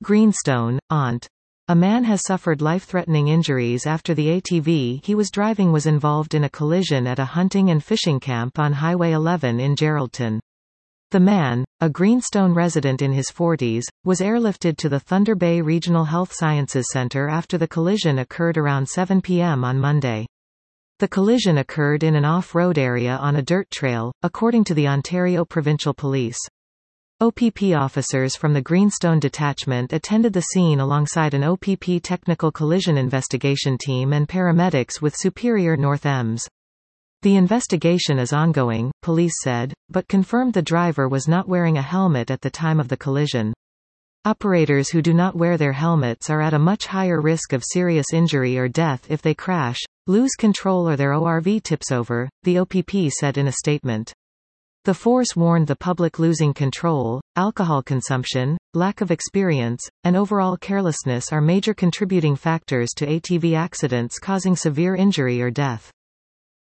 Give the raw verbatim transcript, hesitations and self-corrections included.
Greenstone, Ont. A man has suffered life-threatening injuries after the A T V he was driving was involved in a collision at a hunting and fishing camp on Highway eleven in Geraldton. The man, a Greenstone resident in his forties, was airlifted to the Thunder Bay Regional Health Sciences Center after the collision occurred around seven p m on Monday. The collision occurred in an off-road area on a dirt trail, according to the Ontario Provincial Police. O P P officers from the Greenstone Detachment attended the scene alongside an O P P Technical Collision Investigation team and paramedics with Superior North E M S. The investigation is ongoing, police said, but confirmed the driver was not wearing a helmet at the time of the collision. Operators who do not wear their helmets are at a much higher risk of serious injury or death if they crash, lose control or their O R V tips over, the O P P said in a statement. The force warned the public losing control, alcohol consumption, lack of experience, and overall carelessness are major contributing factors to A T V accidents causing severe injury or death.